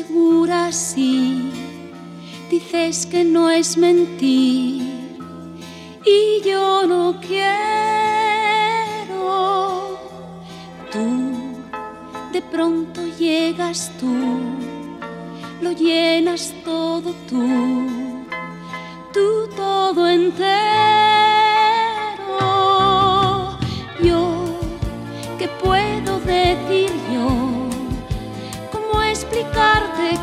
segura sí, dices que no es mentir y yo no quiero. Tú, de pronto llegas tú, lo llenas todo tú todo entero. Yo, ¿qué puedo decir yo? ¿Cómo explicarte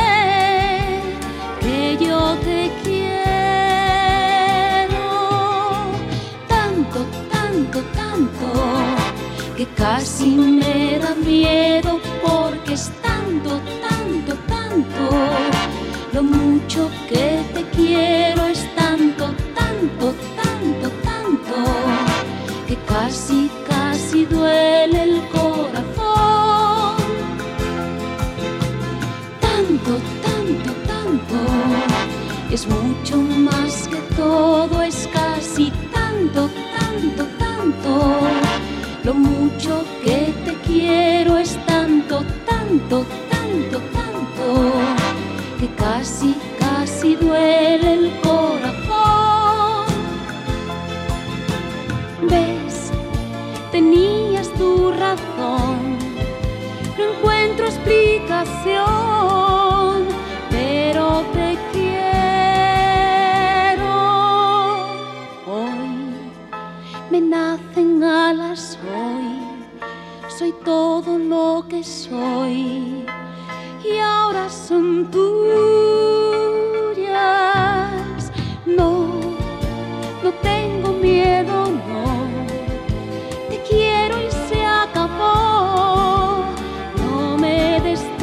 que yo te quiero? Tanto, tanto, tanto, que casi me da miedo, porque es tanto, tanto, tanto, lo mucho que te quiero es tanto, tanto, tanto, tanto, que casi, casi duele el corazón. Tanto, tanto, tanto, es mucho más que todo, es casi tanto, tanto, tanto, lo mucho que te quiero es tanto, tanto, tanto, tanto, que casi, casi duele el corazón. ¿Ves? Tenías tu razón, no encuentro explicación, pero te quiero. Hoy me nacen alas, hoy soy todo lo que soy, y ahora son tuyas. No, no tengo miedo, no, te quiero y se acabó. No me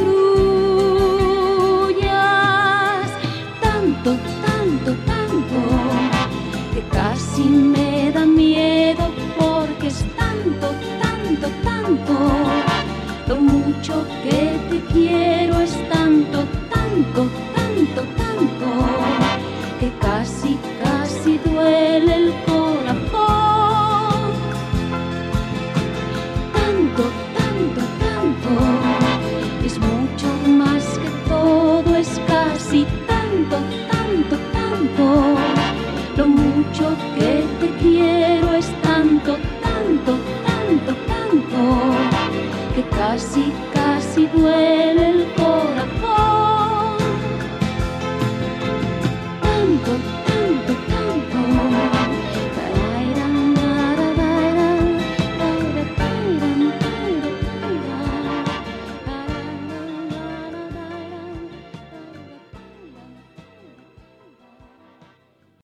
destruyas. Tanto, tanto, tanto, que casi me da miedo, porque es tanto, tanto, tanto, lo mucho que te quiero es tanto, tanto, tanto, tanto, que casi, casi duele el corazón. Tanto, tanto, tanto, es mucho más que todo, es casi tanto, tanto, tanto, lo mucho que te quiero es tanto, tanto, tanto, tanto, que casi, casi duele el corazón.